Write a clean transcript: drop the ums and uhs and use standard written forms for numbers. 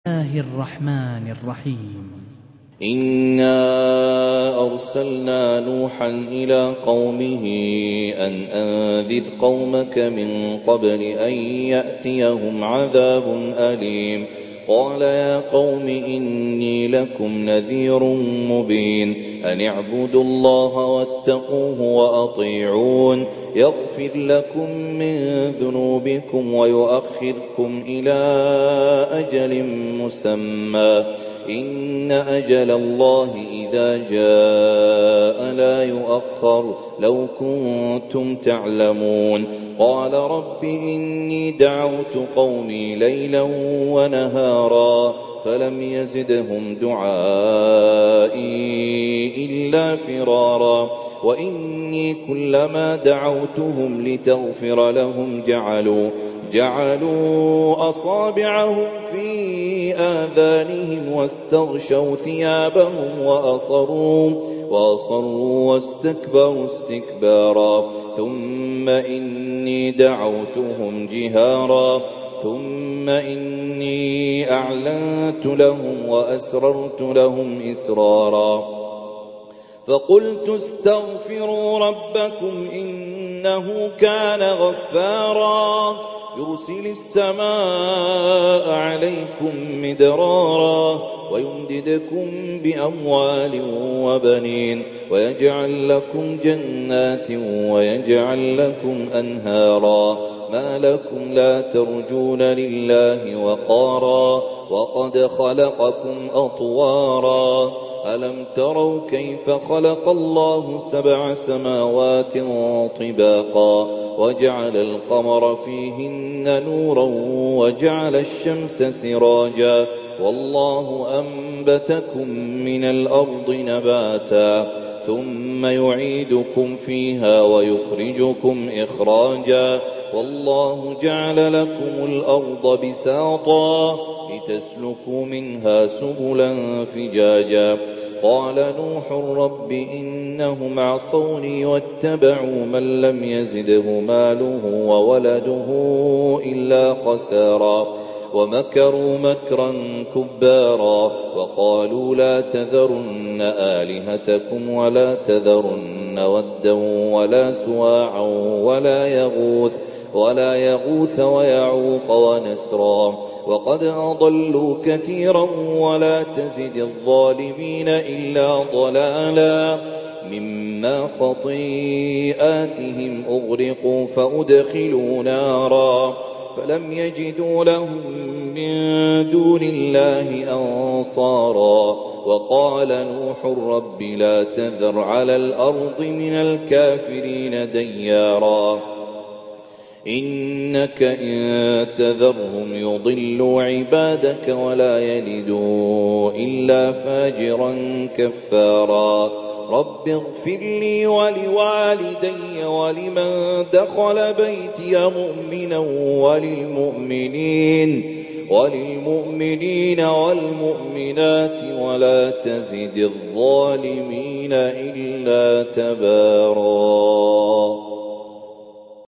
الله الرحمن الرحيم. إنا أرسلنا نوحا إلى قومه أن أنذر قومك من قبل أن يأتيهم عذاب أليم. قال يا قوم إني لكم نذير مبين أن اعبدوا الله واتقوه وأطيعون يغفر لكم من ذنوبكم ويؤخركم إلى أجل مسمى إن أجل الله إذا جاء لا يؤخر لو كنتم تعلمون. قال رب إني دعوت قومي ليلا ونهارا فلم يزدهم دعائي إلا فرارا وإني كلما دعوتهم لتغفر لهم جعلوا أصابعهم في آذانهم واستغشوا ثيابهم وأصروا واستكبروا استكبارا ثم إني دعوتهم جهارا ثم إني أعلنت لهم وأسررت لهم إسرارا فقلت استغفروا ربكم إنه كان غفارا يرسل السماء عليكم مدرارا ويمددكم بأموال وبنين ويجعل لكم جنات ويجعل لكم أنهارا ما لكم لا ترجون لله وقارا وقد خلقكم أطوارا ألم تروا كيف خلق الله 7 سماوات طباقا وجعل القمر فيهن نورا وجعل الشمس سراجا والله أنبتكم من الأرض نباتا ثم يعيدكم فيها ويخرجكم إخراجا والله جعل لكم الأرض بساطا لتسلكوا منها سبلا فجاجا. قال نوح رب إنهم عصوني واتبعوا من لم يزده ماله وولده إلا خسارا ومكروا مكرا كبارا وقالوا لا تذرن آلهتكم ولا تذرن ودا ولا سواعا ولا يغوث ويعوق ونسرا وقد أضلوا كثيرا ولا تزد الظالمين إلا ضلالا مما خطيئاتهم أغرقوا فأدخلوا نارا فلم يجدوا لهم من دون الله أنصارا وقال نوح رب لا تذر على الأرض من الكافرين ديارا إنك إن تذرهم يضلوا عبادك ولا يلدوا إلا فاجرا كفارا رب اغفر لي ولوالدي ولمن دخل بيتي مؤمنا وللمؤمنين والمؤمنات ولا تزد الظالمين إلا تبارا.